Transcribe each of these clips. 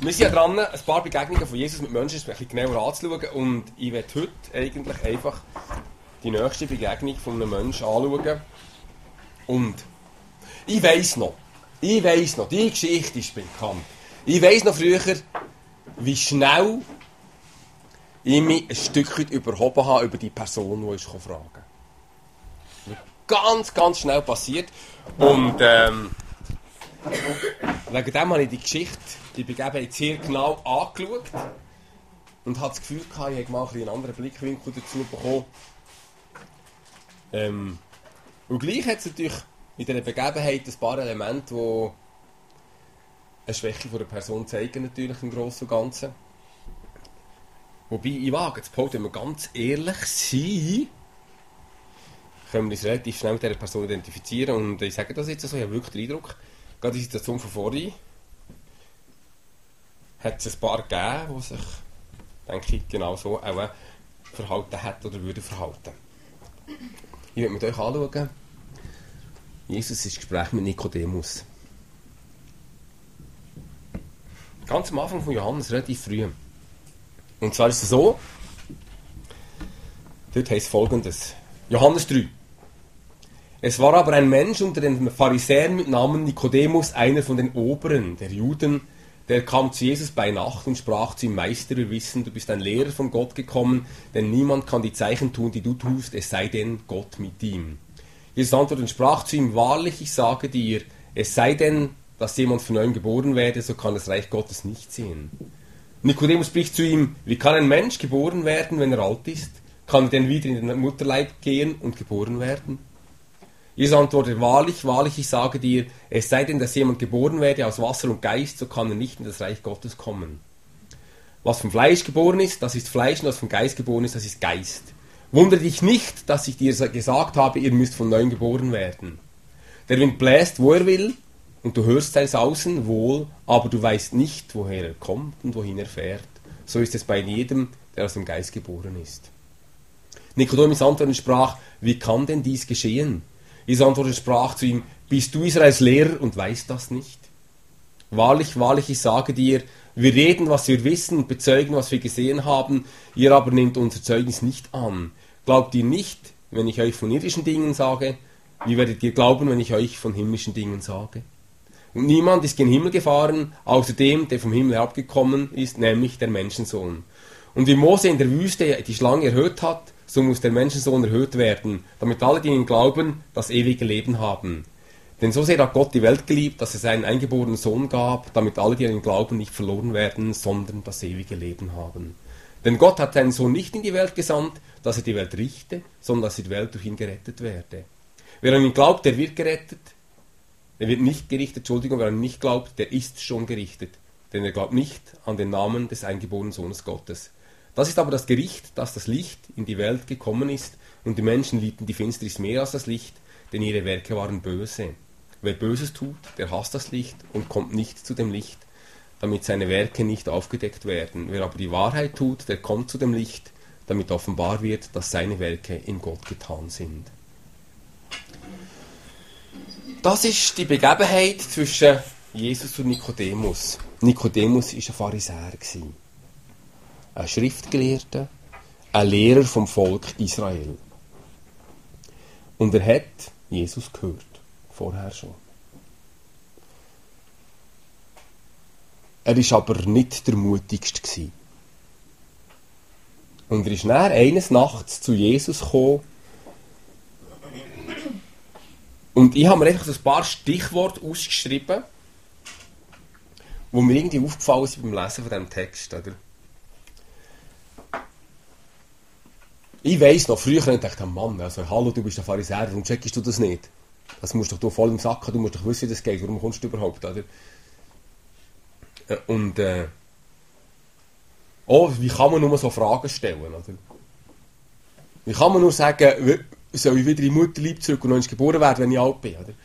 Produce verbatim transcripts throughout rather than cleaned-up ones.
Wir sind ja dran, ein paar Begegnungen von Jesus mit Menschen ein bisschen genauer anzuschauen. Und ich werde heute eigentlich einfach die nächste Begegnung von einem Menschen anschauen. Und ich weiss noch, ich weiss noch, die Geschichte ist bekannt. Ich weiss noch früher, wie schnell ich mich ein Stückchen überhoben habe über die Person, die ich fragen kann. Ganz, ganz schnell passiert. Und ähm, wegen dem habe ich die Geschichte, die Begebenheit sehr genau angeschaut und hatte das Gefühl gehabt, ich hätte mal einen anderen Blickwinkel dazu bekommen. Ähm, und gleich hat es natürlich in dieser Begebenheit ein paar Elemente, die eine Schwäche von der Person zeigen, natürlich im Großen und Ganzen. Wobei, ich wage jetzt, wenn wir ganz ehrlich sind, können wir uns relativ schnell mit dieser Person identifizieren. Und ich sage das jetzt so, ich habe wirklich den Eindruck, gerade die Situation von vorhin, hat es ein paar gegeben, die sich, denke ich, genau so auch verhalten hätten oder würden verhalten. Ich werde mit euch anschauen, Jesus ist im Gespräch mit Nikodemus. Ganz am Anfang von Johannes, relativ früh. Und zwar ist es so, dort heißt Folgendes, Johannes drei. Es war aber ein Mensch unter den Pharisäern mit Namen Nikodemus, einer von den Oberen der Juden, der kam zu Jesus bei Nacht und sprach zu ihm, Meister, wir wissen, du bist ein Lehrer von Gott gekommen, denn niemand kann die Zeichen tun, die du tust, es sei denn Gott mit ihm. Jesus antwortete und sprach zu ihm, wahrlich, ich sage dir, es sei denn, dass jemand von neuem geboren werde, so kann das Reich Gottes nicht sehen. Nikodemus spricht zu ihm, wie kann ein Mensch geboren werden, wenn er alt ist? Kann er denn wieder in den Mutterleib gehen und geboren werden? Jesus antwortet, wahrlich, wahrlich, ich sage dir, es sei denn, dass jemand geboren werde aus Wasser und Geist, so kann er nicht in das Reich Gottes kommen. Was vom Fleisch geboren ist, das ist Fleisch, und was vom Geist geboren ist, das ist Geist. Wundere dich nicht, dass ich dir gesagt habe, ihr müsst von neuem geboren werden. Der Wind bläst, wo er will, und du hörst sein Sausen wohl, aber du weißt nicht, woher er kommt und wohin er fährt. So ist es bei jedem, der aus dem Geist geboren ist. Nikodemus antwortete und sprach, wie kann denn dies geschehen? Jesus antwortete und sprach zu ihm, bist du Israels Lehrer und weißt das nicht? Wahrlich, wahrlich, ich sage dir, wir reden, was wir wissen und bezeugen, was wir gesehen haben, ihr aber nehmt unser Zeugnis nicht an. Glaubt ihr nicht, wenn ich euch von irdischen Dingen sage? Wie werdet ihr glauben, wenn ich euch von himmlischen Dingen sage? Und niemand ist gen Himmel gefahren, außer dem, der vom Himmel herabgekommen ist, nämlich der Menschensohn. Und wie Mose in der Wüste die Schlange erhöht hat, so muss der Menschensohn erhöht werden, damit alle, die ihn glauben, das ewige Leben haben. Denn so sehr hat Gott die Welt geliebt, dass er seinen eingeborenen Sohn gab, damit alle, die an ihn glauben, nicht verloren werden, sondern das ewige Leben haben. Denn Gott hat seinen Sohn nicht in die Welt gesandt, dass er die Welt richte, sondern dass die Welt durch ihn gerettet werde. Wer an ihn glaubt, der wird gerettet. Er wird nicht gerichtet, Entschuldigung, wer an ihn nicht glaubt, der ist schon gerichtet. Denn er glaubt nicht an den Namen des eingeborenen Sohnes Gottes. Das ist aber das Gericht, dass das Licht in die Welt gekommen ist und die Menschen liebten die Finsternis mehr als das Licht, denn ihre Werke waren böse. Wer Böses tut, der hasst das Licht und kommt nicht zu dem Licht, damit seine Werke nicht aufgedeckt werden. Wer aber die Wahrheit tut, der kommt zu dem Licht, damit offenbar wird, dass seine Werke in Gott getan sind. Das ist die Begebenheit zwischen Jesus und Nikodemus. Nikodemus war ein Pharisäer. Ein Schriftgelehrter, ein Lehrer vom Volk Israel. Und er hat Jesus gehört, vorher schon. Er war aber nicht der mutigste. Und er ist dann eines Nachts zu Jesus gekommen. Und ich habe mir einfach so ein paar Stichworte ausgeschrieben, die mir irgendwie aufgefallen sind beim Lesen von diesem Text. Oder? Ich weiss noch, früher dachte ich, Mann, also, hallo, du bist ein Pharisäer, warum checkst du das nicht? Das musst doch du voll im Sack haben, du musst doch wissen, wie das geht, warum kommst du überhaupt, oder? Und, äh, oh, wie kann man nur so Fragen stellen, oder? Wie kann man nur sagen, soll ich wieder in die Mutterleib zurück und noch nicht geboren werden, wenn ich alt bin, oder?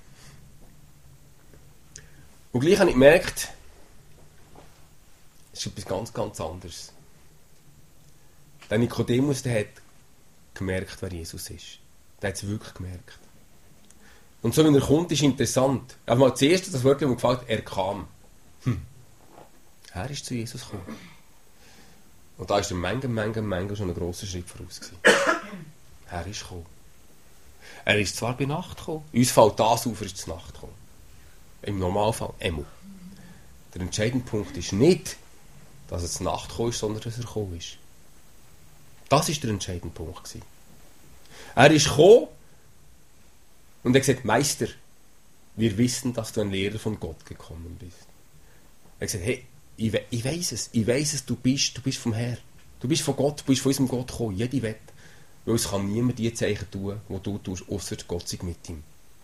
Und gleich habe ich gemerkt, es ist etwas ganz, ganz anderes. Der Nikodemus, der hat gemerkt, wer Jesus ist. Der hat es wirklich gemerkt. Und so, wenn er kommt, ist interessant. Also mal zuerst das Wort, das mir gefällt, er kam. Hm. Er ist zu Jesus gekommen. Und da ist er manchmal, manchmal, manchmal schon ein grosser Schritt voraus gewesen. Er ist gekommen. Er ist zwar bei Nacht gekommen. Uns fällt das auf, er ist zur Nacht gekommen. Im Normalfall, einmal. Der entscheidende Punkt ist nicht, dass er zur Nacht gekommen ist, sondern dass er gekommen ist. Das war der entscheidende Punkt gewesen. Er ist gekommen und er hat gesagt, Meister, wir wissen, dass du ein Lehrer von Gott gekommen bist. Er hat gesagt, hey, ich, we- ich weiss es, ich weiss es, du bist, du bist vom Herr. Du bist von Gott, du bist von unserem Gott gekommen, jede Wette. Weil es kann niemand die Zeichen tun, die du tust, ausser Gott sei mit ihm.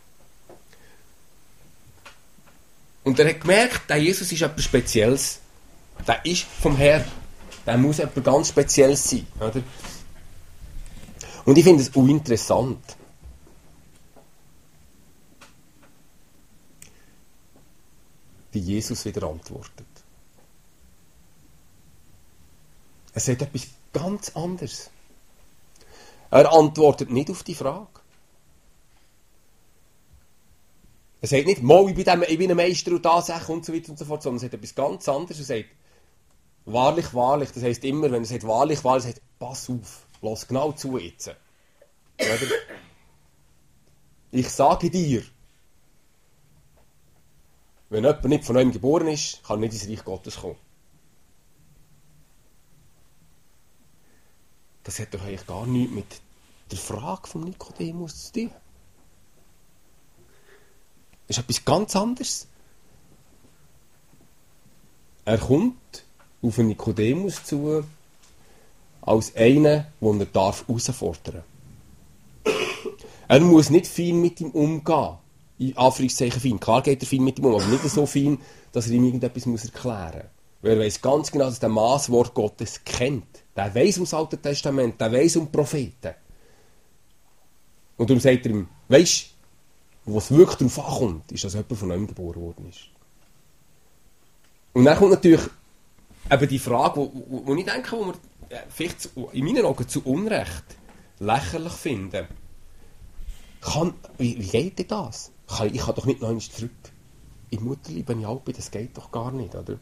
Und er hat gemerkt, der Jesus ist etwas Spezielles. Der ist vom Herr. Der muss etwas ganz Spezielles sein. Oder? Und ich finde es auch interessant. Wie Jesus wieder antwortet. Er sagt etwas ganz anderes. Er antwortet nicht auf die Frage. Er sagt nicht, mal, ich bin, dem, ich bin ein Meister und das und so weiter und so fort, sondern er sagt etwas ganz anderes. Er sagt, wahrlich, wahrlich, das heisst immer, wenn er sagt, wahrlich, wahrlich, er sagt, pass auf, lass genau zu jetzt. Oder? Ich sage dir, wenn jemand nicht von neuem geboren ist, kann nicht ins Reich Gottes kommen. Das hat doch eigentlich gar nichts mit der Frage von Nikodemus zu tun. Das ist etwas ganz anderes. Er kommt auf einen Nikodemus zu, als einen, den er darf herausfordern darf. Er muss nicht fein mit ihm umgehen. In Anführungszeichen fein. Klar geht er fein mit ihm um, aber nicht so fein, dass er ihm irgendetwas muss erklären muss. Weil er weiss ganz genau, dass er das Masswort Gottes kennt. Der weiss um das Alte Testament, der weiss um die Propheten. Und darum sagt er ihm, weisst du, was wirklich darauf ankommt, ist, dass jemand von neuem geboren worden ist. Und dann kommt natürlich eben die Frage, wo, wo, wo ich denke, wo wir vielleicht zu, in meinen Augen zu Unrecht lächerlich finden. Kann, wie, wie geht denn das? Kann, ich kann doch nicht noch einmal zurück in Mutterliebe, wenn ich alt bin, das geht doch gar nicht, oder?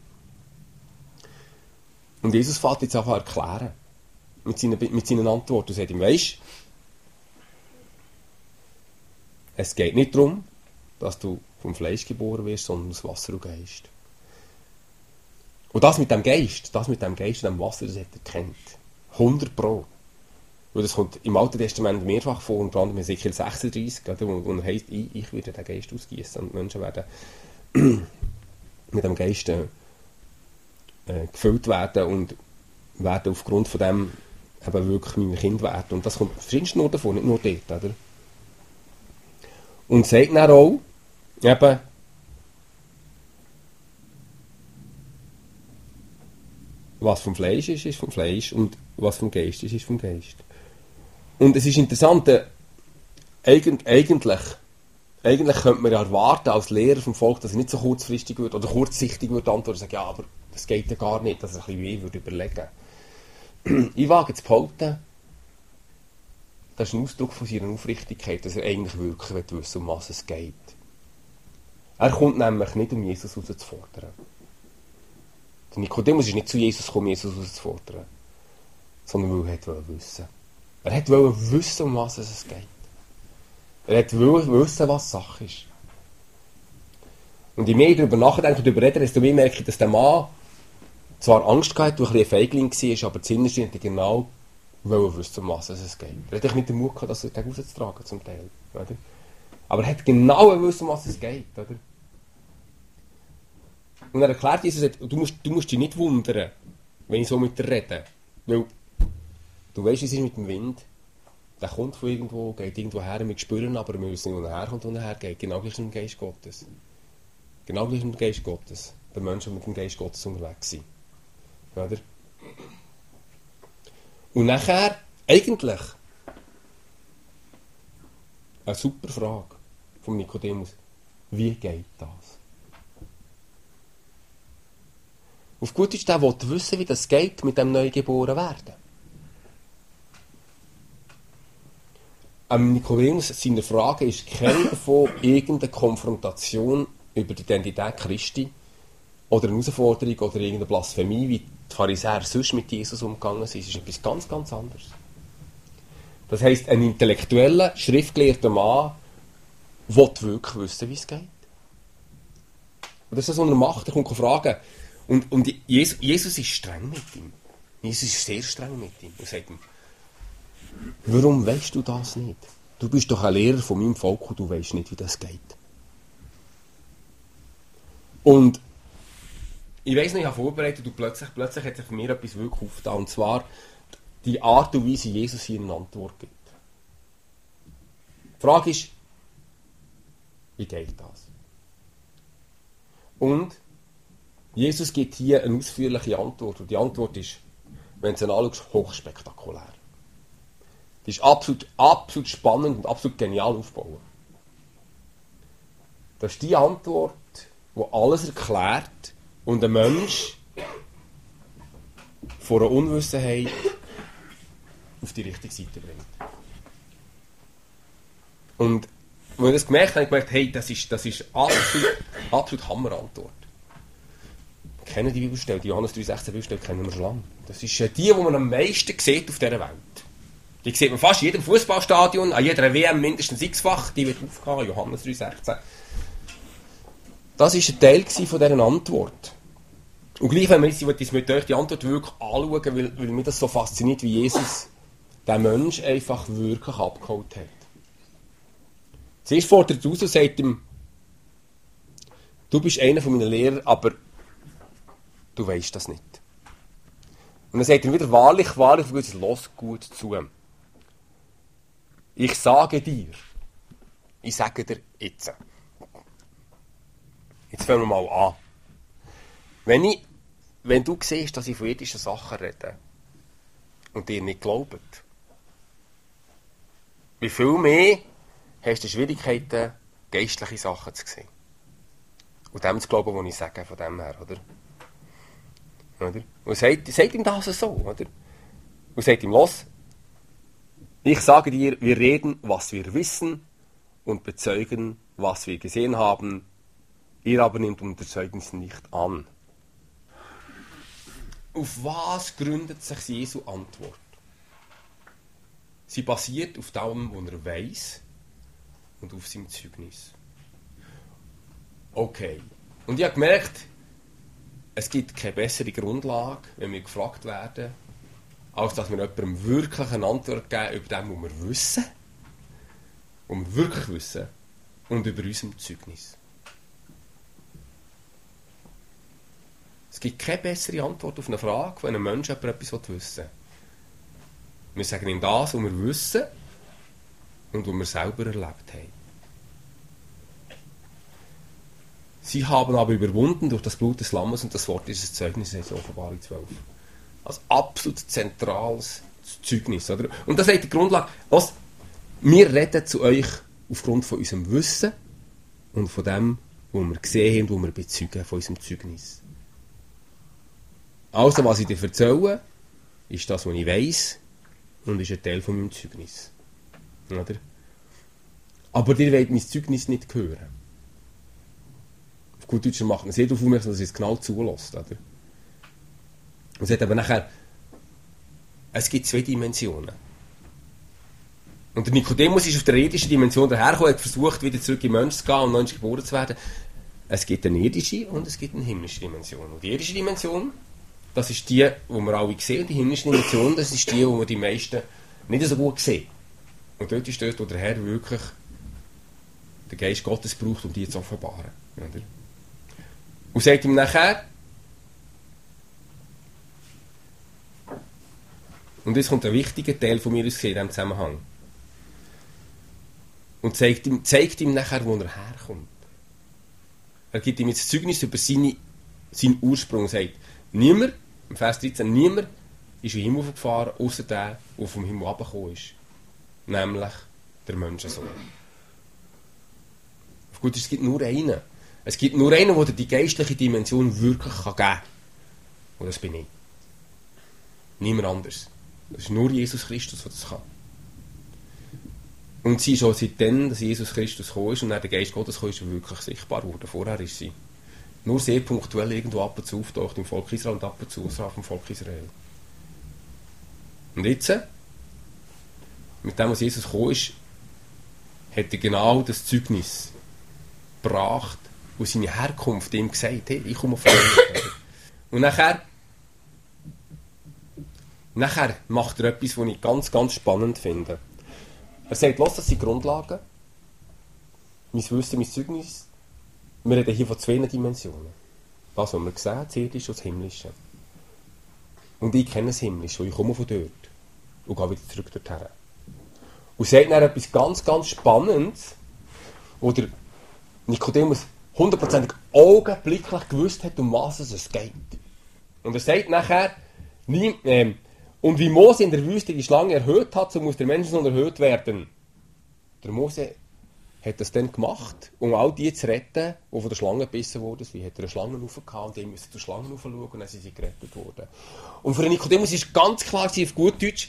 Und Jesus fährt jetzt einfach erklären. Mit seinen, mit seinen Antworten. Er sagt ihm, weisst, es geht nicht darum, dass du vom Fleisch geboren wirst, sondern aus Wasser und Geist. Und das mit dem Geist, das mit dem Geist und dem Wasser, das hat er kennt. hundert Pro. Weil das kommt im Alten Testament mehrfach vor, unter anderem in Ezekiel sechsunddreissig, wo, wo er heisst, ich, ich werde den Geist ausgießen und die Menschen werden mit dem Geist äh, gefüllt werden und werden aufgrund von dem eben wirklich meine Kinder werden. Und das kommt verschiedensten Orten vor, nicht nur dort. Oder? Und sagt dann auch, eben, was vom Fleisch ist, ist vom Fleisch und was vom Geist ist, ist vom Geist. Und es ist interessant, äh, eigentlich, eigentlich, eigentlich könnte man ja erwarten, als Lehrer vom Volk, dass er nicht so kurzfristig wird oder kurzsichtig wird antworten und sagen, ja, aber das geht ja gar nicht, dass er ein bisschen weh würde überlegen. Ich wage zu behaupten, das ist ein Ausdruck von seiner Aufrichtigkeit, dass er eigentlich wirklich wissen will, um was es geht. Er kommt nämlich nicht, um Jesus herauszufordern. Der Nikodemus ist nicht zu Jesus gekommen, Jesus herauszufordern, sondern weil er wollte wissen. Er wollte wissen, um was es geht. Er wollte wissen, was Sache ist. Und je mehr ich darüber nachdenke und darüber rede, desto mehr merke ich, dass der Mann zwar Angst hatte, weil er ein bisschen ein Feigling war, aber zuinnerst hat er genau wissen, um was es geht. Er hat nicht den Mut gehabt, das dagegen rauszutragen, zum Teil. Oder? Aber er hat genau wissen, um was es geht. Oder? Und er erklärt Jesus, du musst, du musst dich nicht wundern, wenn ich so mit dir rede. Weil du weißt, es ist mit dem Wind. Der kommt von irgendwo, geht irgendwo her, wir spüren, aber wir wissen nicht, wo er herkommt und er hergeht. Genau gleich mit dem Geist Gottes. Genau gleich mit dem Geist Gottes. Der Menschen, die mit dem Geist Gottes unterwegs sind. Oder? Und nachher, eigentlich, eine super Frage von Nikodemus. Wie geht das? Auf gut Deutsch, der will wissen, wie das geht mit dem Neugeboren werden. Am Nikodemus, seine Frage ist keine davon irgendeine Konfrontation über die Identität Christi oder eine Herausforderung oder irgendeine Blasphemie, wie die Pharisäer sonst mit Jesus umgegangen sind, ist etwas ganz, ganz anderes. Das heisst, ein intellektueller, schriftgelehrter Mann will wirklich wissen, wie es geht. Und das ist das, was er macht. Er kommt fragen. Und, und Jesus, Jesus ist streng mit ihm. Jesus ist sehr streng mit ihm. Er sagt ihm, warum weißt du das nicht? Du bist doch ein Lehrer von meinem Volk und du weißt nicht, wie das geht. Und ich weiss noch, ich habe vorbereitet und plötzlich, plötzlich hat sich für mich etwas wirklich aufgetan. Und zwar die Art und Weise, wie Jesus hier eine Antwort gibt. Die Frage ist, wie geht das? Und Jesus gibt hier eine ausführliche Antwort. Und die Antwort ist, wenn du sie anschaust, hochspektakulär. Die ist absolut, absolut spannend und absolut genial aufgebaut. Das ist die Antwort, die alles erklärt und ein Mensch vor einer Unwissenheit auf die richtige Seite bringt. Und als ich das gemerkt habe, habe ich gemerkt, hey, das ist, das ist absolut, absolut Hammerantwort. Wir kennen die Bibelstelle, die Johannes drei sechzehn Bibelstelle kennen wir schon lange. Das ist die, die man am meisten sieht auf dieser Welt. Die sieht man fast in jedem Fußballstadion, an jeder W M mindestens x-fach, die wird aufgehauen, Johannes drei sechzehn. Das war ein Teil von dieser Antwort. Und gleich, wenn wir jetzt mit euch die Antwort wirklich anschauen, weil, weil mich das so fasziniert, wie Jesus den Mensch einfach wirklich abgeholt hat. Zuerst fordert er raus und sagt ihm, du bist einer von meinen Lehrern, aber du weisst das nicht. Und dann sagt er wieder, wahrlich, wahrlich, lass gut zu. Ich sage dir, ich sage dir jetzt. Jetzt fangen wir mal an. Wenn, ich, wenn du siehst, dass ich von irdischen Sachen rede und dir nicht glaubt, wie viel mehr hast du Schwierigkeiten, geistliche Sachen zu sehen. Und dem zu glauben, was ich sage, von dem her, oder? Oder? Und sagt, sagt ihm das so, oder? Und sagt ihm, los, ich sage dir, wir reden, was wir wissen und bezeugen, was wir gesehen haben. Ihr aber nehmt unser Zeugnis nicht an. Auf was gründet sich Jesu Antwort? Sie basiert auf dem, was er weiss und auf seinem Zeugnis. Okay. Und ich habe gemerkt, es gibt keine bessere Grundlage, wenn wir gefragt werden, als dass wir jemandem wirklich eine Antwort geben über das, was wir wissen, was wir wirklich wissen, und über unserem Zeugnis. Es gibt keine bessere Antwort auf eine Frage, wenn ein Mensch etwas wissen will. Wir sagen ihm das, was wir wissen und was wir selber erlebt haben. Sie haben aber überwunden durch das Blut des Lammes und das Wort ist das Zeugnis in Offenbarung zwölf. Als absolut zentrales Zeugnis. Oder? Und das ist die Grundlage. Was? Wir reden zu euch aufgrund von unserem Wissen und von dem, was wir gesehen haben, was wir bezeugen von unserem Zeugnis. Also, was ich dir erzähle, ist das, was ich weiss und ist ein Teil von meinem Zeugnis. Oder? Aber ihr wollt mein Zeugnis nicht hören. Auf gut Deutsch machen wir darauf aufmerksam, dass ihr es genau zulässt. Oder? Und sagt aber nachher, es gibt zwei Dimensionen. Und der Nikodemus ist auf der irdischen Dimension dahergekommen, hat versucht, wieder zurück in den Mensch zu gehen und Mensch geboren zu werden. Es gibt eine irdische und es gibt eine himmlische Dimension. Und die irdische Dimension, das ist die, die wir alle sehen. Die himmlische Dimension, das ist die, die wir die meisten nicht so gut sehen. Und dort ist dort, wo der Herr wirklich den Geist Gottes braucht, um die zu offenbaren. Oder? Und sagt ihm nachher, und jetzt kommt ein wichtiger Teil von mir aus in diesem Zusammenhang. Und zeigt ihm, zeigt ihm nachher, wo er herkommt. Er gibt ihm jetzt Zeugnis über seine, seinen Ursprung und sagt, niemand, im Vers dreizehn, niemand ist in den Himmel gefahren, außer der, der vom Himmel runtergekommen ist. Nämlich der Menschensohn. Auf gut, es gibt nur einen. Es gibt nur einen, der die geistliche Dimension wirklich geben kann. Und das bin ich. Niemand anders. Das ist nur Jesus Christus, der das kann. Und sie ist auch seitdem, dass Jesus Christus gekommen ist und dann der Geist Gottes gekommen ist, wirklich sichtbar geworden. Vorher ist sie nur sehr punktuell irgendwo ab und zu auftaucht im Volk Israel und ab und zu außerhalb vom Volk Israel. Und jetzt, mit dem, was Jesus gekommen ist, hat er genau das Zeugnis gebracht und seine Herkunft ihm gesagt, hey, ich komme von dir. Und nachher, nachher macht er etwas, was ich ganz, ganz spannend finde. Er sagt, lass das sind Grundlagen, mein Wissen, mein Zeugnis. Wir reden hier von zwei Dimensionen. Das, was wir sehen, das Irdische und das Himmlische. Und ich kenne das Himmlische, und ich komme von dort. Und gehe wieder zurück dorthin. Und sagt dann etwas ganz, ganz Spannendes, wo der Nikodemus hundertprozentig augenblicklich gewusst hat, um was es geht. Und er sagt nachher, nie, ähm, und wie Mose in der Wüste die Schlange erhöht hat, so muss der Menschensohn erhöht werden. Der Mose hat das dann gemacht, um all die zu retten, die von der Schlange gebissen wurden. Wie hat er eine Schlange raufgehauen und die mussten zur Schlange raufschauen und dann sind sie gerettet worden. Und für den Nikodemus ist ganz klar, auf gut Deutsch,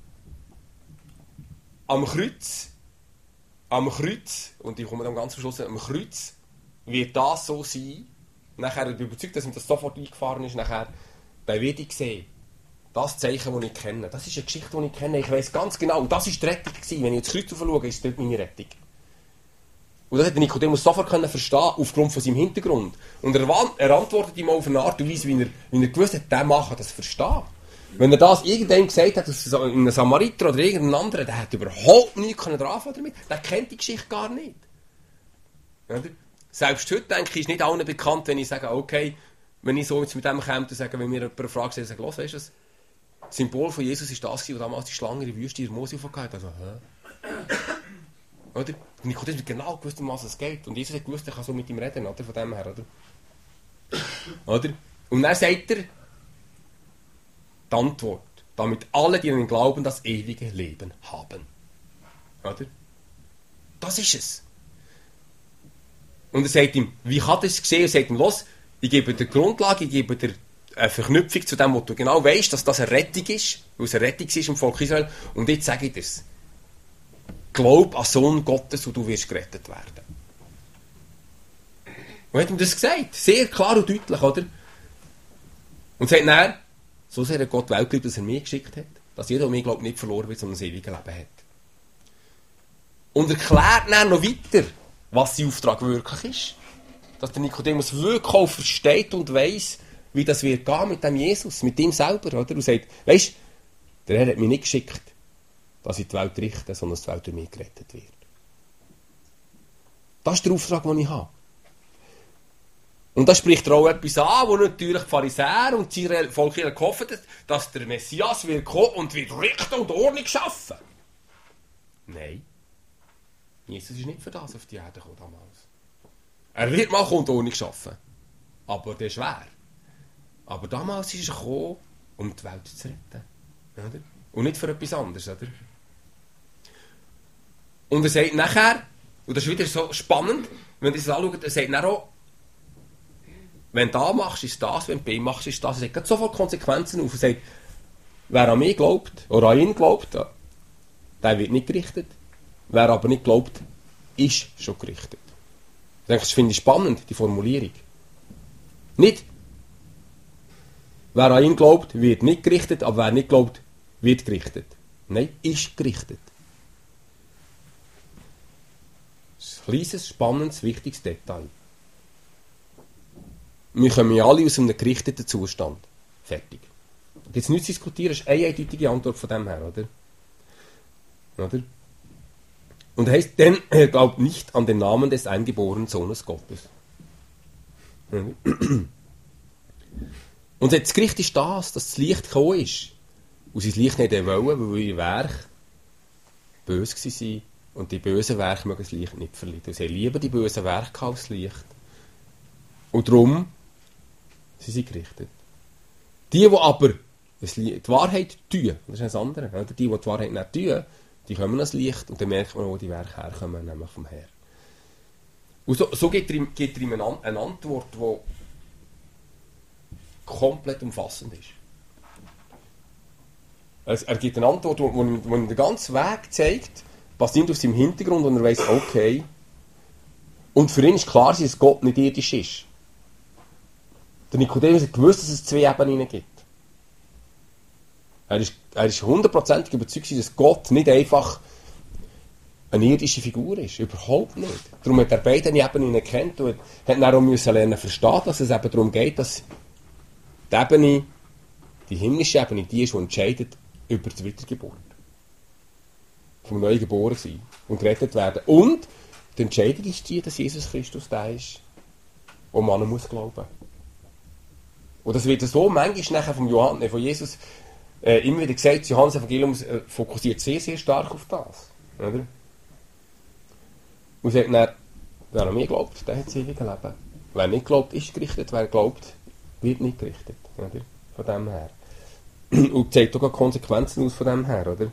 am Kreuz, am Kreuz, und ich komme dann ganz am Schluss, am Kreuz wird das so sein, nachher, ich bin überzeugt, dass mir das sofort eingefahren ist, nachher, dann werde ich sehen, das Zeichen, das ich kenne, das ist eine Geschichte, die ich kenne, ich weiss ganz genau, das war die Rettung gewesen. Wenn ich ins Kreuz schaue, ist das meine Rettung. Und das hat Nikodemus sofort verstehen, aufgrund von seinem Hintergrund. Und er, er antwortet ihm auf eine Art und Weise, wie er, wie er gewusst hat, der Mann kann das verstehen. Wenn er das irgendjemandem gesagt hat, dass ein Samariter oder irgendein anderer, der hat überhaupt nichts anfangen damit. Der kennt die Geschichte gar nicht. Oder? Selbst heute, denke ich, ist nicht allen bekannt, wenn ich sage, okay, wenn ich so jetzt mit dem käme und sage, wenn mir jemand eine Frage stellt, sage ich, los, weißt du, das Symbol von Jesus ist das, was damals die Schlange in der Wüste in der Mose aufgehört hat. Also, hä? Oder? Und Nikodemus hat genau gewusst, um was es geht. Und Jesus hat gewusst, er kann so mit ihm reden, oder? Von dem her, oder? Oder? Und dann sagt er, die Antwort, damit alle, die an ihn glauben, das ewige Leben haben. Oder? Das ist es. Und er sagt ihm, wie kann das sehen? Er sagt ihm, los, ich gebe dir Grundlage, ich gebe dir eine Verknüpfung zu dem, wo du genau weißt, dass das eine Rettung ist, weil es eine Rettung ist im Volk Israel. Und jetzt sage ich dir's. Glaub an Sohn Gottes und du wirst gerettet werden. Und er hat ihm das gesagt. Sehr klar und deutlich, oder? Und sagt dann, so sehr hat Gott die Welt geliebt, dass er mich geschickt hat, dass jeder, der mich glaubt, nicht verloren wird, sondern ein ewiges Leben hat. Und erklärt dann noch weiter, was sein Auftrag wirklich ist. Dass der Nikodemus wirklich auch versteht und weiss, wie das wird gehen mit dem Jesus, mit ihm selber, oder? Und sagt, weisst, der Herr hat mich nicht geschickt, dass ich die Welt richte, sondern dass die Welt durch mich gerettet wird. Das ist der Auftrag, den ich habe. Und da spricht er auch etwas an, wo natürlich die Pharisäer und die Volk gehofft haben, dass der Messias wird kommen und wird richten und Ordnung schaffen. Nein. Jesus ist nicht für das auf die Erde gekommen damals. Er wird mal kommen und Ordnung schaffen. Aber der ist schwer. Aber damals ist er gekommen, um die Welt zu retten. Oder? Und nicht für etwas anderes, oder? Und er sagt nachher, und das ist wieder so spannend, wenn ihr das anschaut, er sagt nachher auch, wenn du das machst, ist das, wenn du bei ihm machst, ist das. Er sagt sofort Konsequenzen auf. Er sagt, wer an mich glaubt, oder an ihn glaubt, der wird nicht gerichtet. Wer aber nicht glaubt, ist schon gerichtet. Ich denke, das finde ich spannend, die Formulierung. Nicht, wer an ihn glaubt, wird nicht gerichtet, aber wer nicht glaubt, wird gerichtet. Nein, ist gerichtet. Ein kleines, spannendes, wichtiges Detail. Wir kommen ja alle aus einem gerichteten Zustand. Fertig. Jetzt nichts diskutieren, das ist eine eindeutige Antwort von dem her, oder? Oder? Und er heißt, denn er glaubt nicht an den Namen des eingeborenen Sohnes Gottes. Und das Gericht ist das, dass das Licht gekommen ist. Und sie das Licht nicht wollen, weil ihr Werk böse war. Und die bösen Werke mögen das Licht nicht verlieren. Und sie lieben die bösen Werke als Licht. Und darum sind sie gerichtet. Die, die aber die Wahrheit tun, das ist das andere. Die, die die Wahrheit nicht tun, die kommen ans Licht und dann merkt man, wo die Werke herkommen, nämlich vom Herrn. Und so, so gibt er ihm, gibt er ihm eine, eine Antwort, die komplett umfassend ist. Also er gibt eine Antwort, die ihm den ganzen Weg zeigt, basierend auf seinem Hintergrund, und er weiss, okay. Und für ihn ist klar, dass Gott nicht irdisch ist. Der Nikodemus hat gewusst, dass es zwei Ebenen gibt. Er ist, er ist hundertprozentig überzeugt, dass Gott nicht einfach eine irdische Figur ist. Überhaupt nicht. Darum hat er beide Ebenen erkannt und hat dann auch müssen lernen verstehen, dass es eben darum geht, dass die Ebene, die himmlische Ebene, die ist, die entscheidet über die Wiedergeburt. Vom Neugeboren sein und gerettet werden. Und die Entscheidung ist die, dass Jesus Christus der ist, wo man muss glauben. Und das wird so manchmal nachher vom Johannes, von Jesus äh, immer wieder gesagt, das Johannes-Evangelium äh, fokussiert sehr, sehr stark auf das. Oder? Und sagt dann, wer an mich glaubt, der hat das ewige Leben. Wer nicht glaubt, ist gerichtet. Wer glaubt, wird nicht gerichtet. Oder? Von dem her. Und zeigt auch Konsequenzen aus von dem her, oder?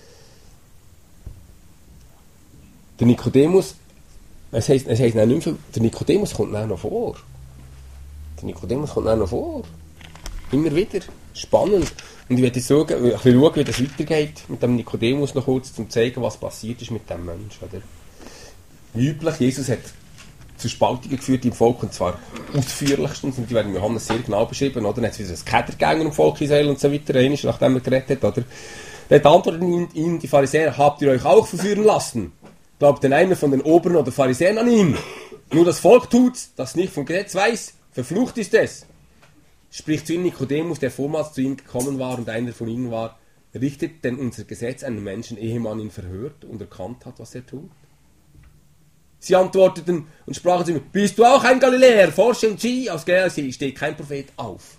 Der Nikodemus, es heisst, es heisst nicht mehr, der Nikodemus kommt dann noch vor. Der Nikodemus kommt dann noch vor. Immer wieder. Spannend. Und ich werde schauen, ein bisschen schauen, wie das weitergeht mit dem Nikodemus noch kurz, um zu zeigen, was passiert ist mit dem Menschen. Oder? Wie üblich, Jesus hat zu Spaltungen geführt im Volk, und zwar ausführlichstens, und die werden Johannes sehr genau beschrieben, oder? Dann hat es wieder ein Kedergänger im Volk Israel und so weiter, einmal, nachdem er geredet hat, oder? Dann antworteten ihm die Pharisäer, habt ihr euch auch verführen lassen? Glaubt denn einer von den Oberen oder Pharisäern an ihn? Nur das Volk tut's, das nicht vom Gesetz weiß, verflucht ist es. Spricht zu ihnen Nikodemus, der vormals zu ihm gekommen war und einer von ihnen war, richtet denn unser Gesetz einen Menschen, ehe man ihn verhört und erkannt hat, was er tut? Sie antworteten und sprachen zu ihm, bist du auch ein Galiläer? Forsche und sieh, aus Galiläa steht kein Prophet auf.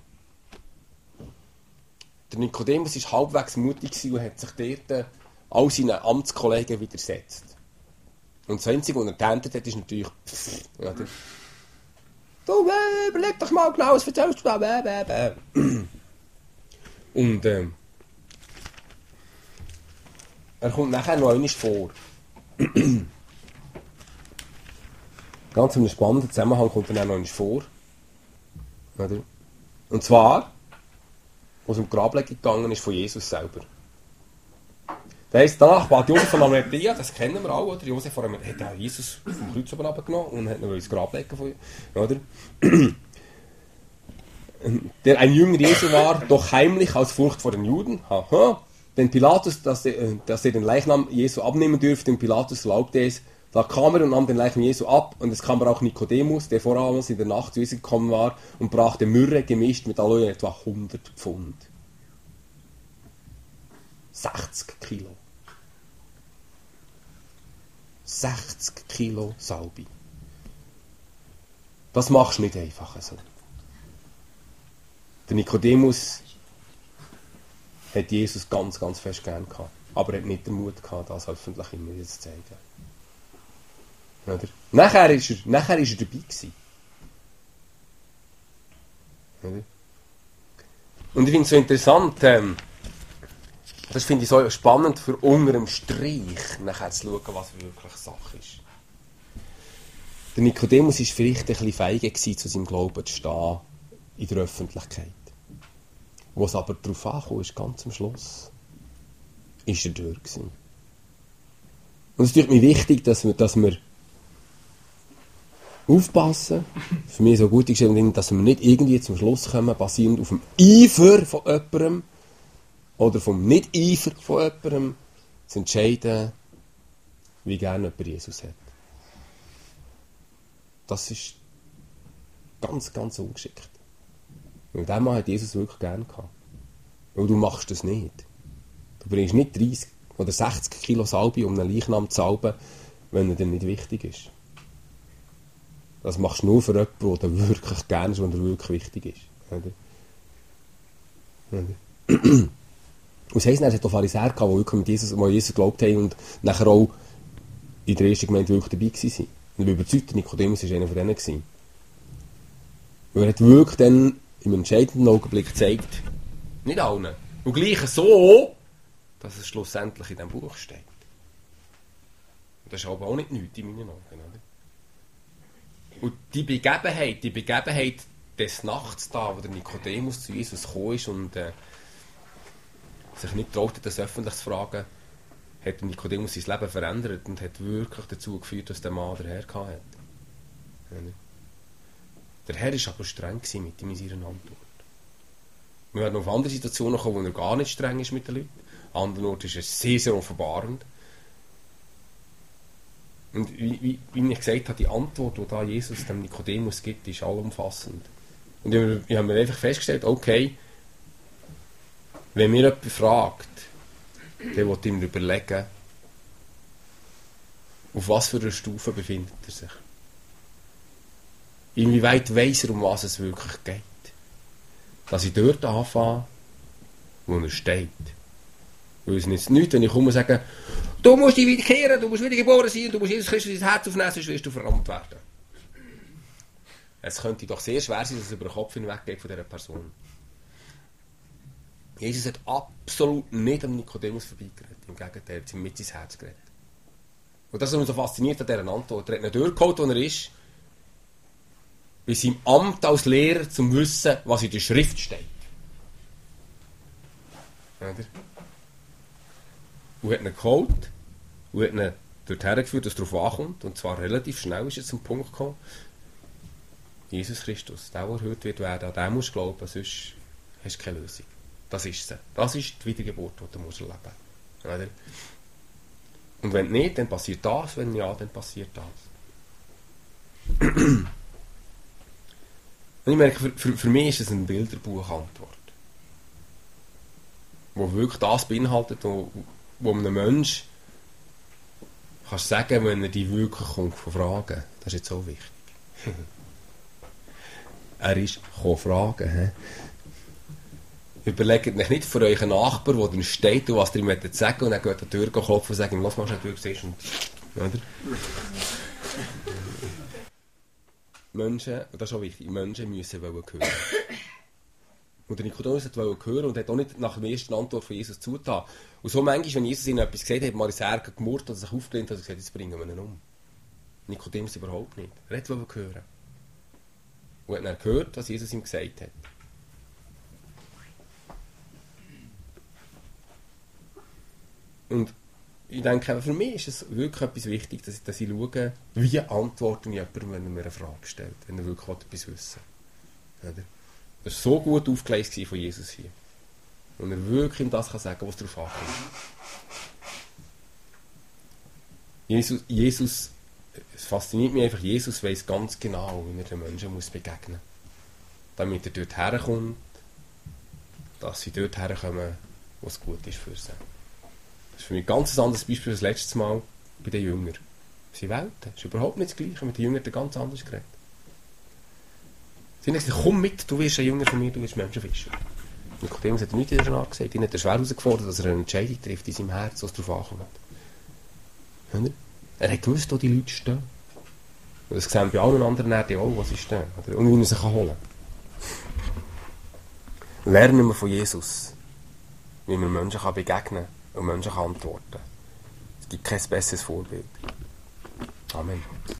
Der Nikodemus war halbwegs mutig und hat sich dort all seinen Amtskollegen widersetzt. Und das Einzige, was er geändert hat, ist natürlich, pff, ja, der, du, äh, überleg doch mal genau, was erzählst du da? Äh, äh, äh. Und ähm, er kommt nachher noch einmal vor. Ganz in einem spannenden Zusammenhang kommt er dann noch einmal vor. Oder? Und zwar, wo es um die Grablegung gegangen ist von Jesus selber. Das heisst, danach war Josef von Arimathea, das kennen wir alle, oder? Josef von Arimathea hat Jesus vom Kreuz oben runtergenommen und hat noch ins Grab legen von ihm, oder? Der ein Jünger Jesu war, doch heimlich aus Furcht vor den Juden. Aha. Denn Pilatus, dass er, dass er den Leichnam Jesu abnehmen dürfte, und Pilatus erlaubte es. Da kam er und nahm den Leichnam Jesu ab, und es kam aber auch Nikodemus, der vorabends in der Nacht zu Jesus gekommen war, und brachte Myrrhe gemischt mit Aloe etwa hundert Pfund. sechzig Kilo. sechzig Kilo Salbe. Das machst du nicht einfach so. Der Nikodemus hat Jesus ganz, ganz fest gern gehabt, aber er hat nicht den Mut gehabt, das öffentlich immer wieder zu zeigen. Oder? Nachher ist er, nachher ist er dabei gewesen. Oder? Und ich finde es so interessant, ähm, das finde ich so spannend, für unter dem Strich nachher zu schauen, was wirklich Sache ist. Der Nikodemus war vielleicht ein bisschen feige gewesen, zu seinem Glauben zu stehen in der Öffentlichkeit. Wo es aber darauf ankam, ist ganz am Schluss, ist er durch gewesen. Und es ist natürlich wichtig, dass wir, dass wir aufpassen, für mich so gut geschrieben, dass wir nicht irgendwie zum Schluss kommen, basierend auf dem Eifer von jemandem oder vom Nicht-Eifer von jemandem, zu entscheiden, wie gerne jemand Jesus hat. Das ist ganz, ganz ungeschickt. Weil den Mann hat Jesus wirklich gerne gehabt. Weil du machst das nicht. Du bringst nicht dreißig oder sechzig Kilo Salbe, um einen Leichnam zu salben, wenn er dir nicht wichtig ist. Das machst du nur für jemanden, der dir wirklich gerne ist und der wirklich wichtig ist. Oder? Oder? Und das heisst, er hat auch Pharisäer gehabt, die wirklich mit Jesus, die Jesus geglaubt haben und nachher auch in der ersten Gemeinde wirklich dabei waren. Und ich bin überzeugt, Nikodemus war einer von denen gewesen. Weil er hat wirklich dann im entscheidenden Augenblick gezeigt, nicht allen, und gleich so, dass es schlussendlich in diesem Buch steht. Und das ist aber auch nicht nichts in meinen Augen. Oder? Und die Begebenheit, die Begebenheit des Nachts da, wo der Nikodemus zu Jesus gekommen ist und äh, sich nicht traute, das öffentlich zu fragen, hat Nikodemus sein Leben verändert und hat wirklich dazu geführt, dass der Mann daher gehabt hat. Der Herr war aber streng mit ihm in seiner Antwort. Wir werden auf andere Situationen kommen, wo er gar nicht streng ist mit den Leuten. An anderen Orten ist er sehr, sehr offenbarend. Und wie, wie, wie ich gesagt habe, die Antwort, die da Jesus dem Nikodemus gibt, ist allumfassend. Und ich, ich habe mir einfach festgestellt, okay, wenn mir jemand fragt, dann will ich ihm überlegen, auf was für einer Stufe befindet er sich. Inwieweit weiss er, um was es wirklich geht. Dass ich dort anfange, wo er steht. Weil es nützt nichts, wenn ich komme und sage, du musst dich wiederkehren, du musst wieder geboren sein und du musst Jesus Christus ins Herz aufnehmen, sonst wirst du verrammt werden. Es könnte doch sehr schwer sein, dass es über den Kopf hinweggeht von dieser Person. Jesus hat absolut nicht am Nikodemus vorbeigeredet. Im Gegenteil, er hat ihm mit ins Herz geredet. Und das, was mich so fasziniert an dieser Antwort, er hat ihn durchgeholt, wo er ist, bei seinem Amt als Lehrer, zum Wissen, was in der Schrift steht. Oder? Und hat ihn geholt und hat ihn dorthin geführt, dass er darauf ankommt. Und zwar relativ schnell ist er zum Punkt gekommen. Jesus Christus, der, der heute wird werden, an den musst du glauben, sonst hast du keine Lösung. Das ist sie. Das ist die Wiedergeburt, die du musst erleben musst. Oder? Und wenn nicht, dann passiert das. Wenn ja, dann passiert das. Und ich merke, für, für, für mich ist es eine Bilderbuchantwort. Wo wirklich das beinhaltet, wo, wo einem Menschen kannst sagen, wenn er dich wirklich kommt von Fragen. Das ist jetzt auch wichtig. Er ist gekommen fragen. He? Überlegt euch nicht für euren Nachbarn, der dann steht und was ihr ihm sagen wollt, und dann geht an die Tür klopfen und sagt ihm, lass mal schnell durch, siehst und, oder? Menschen, und das ist auch wichtig, Menschen müssen wollen hören. Und der Nikodemus wollte hören und hat auch nicht nach der ersten Antwort von Jesus zugetan. Und so manchmal, wenn Jesus ihnen etwas gesagt hat, hat man ins Ärger gemurrt oder sich aufgelehnt und gesagt, jetzt bringen wir ihn um. Nikodemus überhaupt nicht. Er wollte hören. Und hat dann gehört, was Jesus ihm gesagt hat. Und ich denke, für mich ist es wirklich etwas wichtig, dass ich, dass ich schaue, wie antworte ich jemandem, wenn er mir eine Frage stellt, wenn er wirklich etwas wissen will. Das war so gut aufgelegt von Jesus hier. Und er wirklich ihm das kann sagen, was darauf ankommt. Jesus, Jesus, es fasziniert mich einfach, Jesus weiss ganz genau, wie er den Menschen muss begegnen muss. Damit er dort herkommt, dass sie dort herkommen, wo es gut ist für sie. Das ist für mich ein ganz anderes Beispiel als das letzte Mal bei den Jüngern. Sie wählten. Das ist überhaupt nicht das Gleiche. Mit den Jüngern hat ganz anders geredet. Sie haben gesagt, komm mit, du wirst ein Jünger von mir, du wirst Menschenfischer. Nikodemus hat nichts in der Art gesagt. Ihn hat er schwer herausgefordert, dass er eine Entscheidung trifft in seinem Herz, was darauf ankommt. Er hat gewusst, wo die Leute stehen. Und das sehen bei allen anderen Erden auch, wo sie stehen. Und wie er sie holen kann. Lernen wir von Jesus, wie man Menschen begegnen kann und Menschen antworten kann. Es gibt kein besseres Vorbild. Amen.